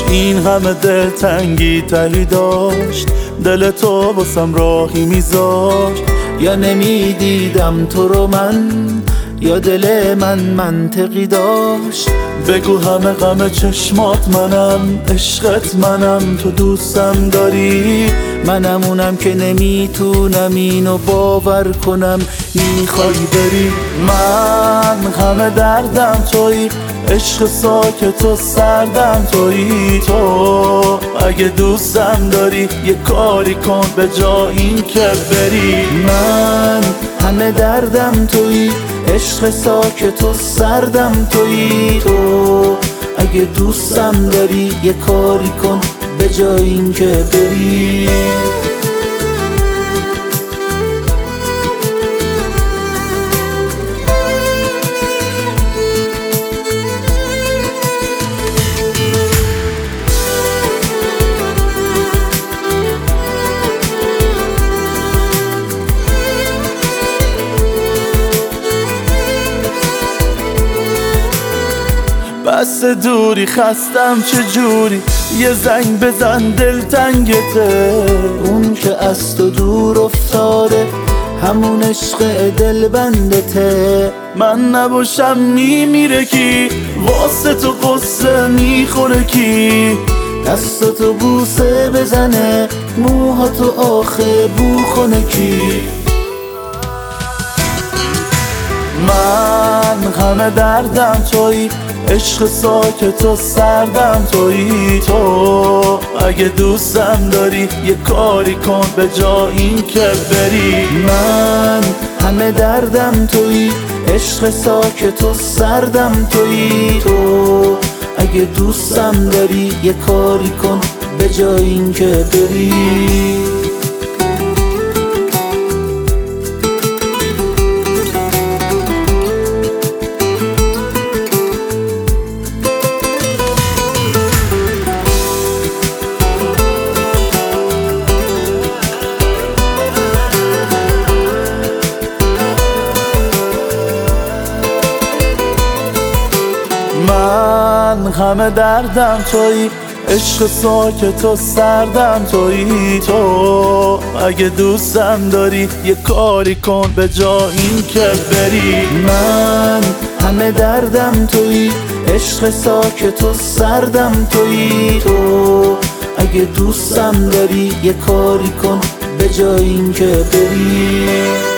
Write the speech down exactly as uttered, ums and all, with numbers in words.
این همه دلتنگی تهی داشت، دل تو واسم راهی میذاشت. یا نمیدیدم تو رو من، یا دل من منطقی داشت. بگو همه غم چشمات منم، عشقت منم، تو دوستم داری. منم اونم که نمیتونم اینو باور کنم میخوای بری. من همه دردم تویی، عشق ساکت و سردم تویی. تو اگه دوستم داری یه کاری کن به جا این که بری. من همه دردم تویی، عشق ساکت و سردم تویی. تو اگه دوستم داری یه کاری کن به جا این که بری. بس دوری خستم چجوری، یه زنگ بزن دلتنگته. اون که از تو دور افتاده همون عشق دل بندته. من نباشم میمیره کی، واسه تو قصه میخوره کی. دستاتو بوسه بزنه، موهاتو آخه بو کنه کی. من همه دردم تویی، عشق ساکت و سردم تویی. تو اگه دوستم داری یه کاری کن به جا این که بری. من همه دردم تویی، عشق ساکت و سردم تویی. تو اگه دوستم داری یه کاری کن به جا این که بری. من همه دردم تویی، عشق ساکت و سردم تویی. تو اگه دوستم داری یه کاری کن به جا این که بری. من همه دردم تویی، عشق ساکت و سردم تویی. تو اگه دوستم داری یه کاری کن به جا این که بری.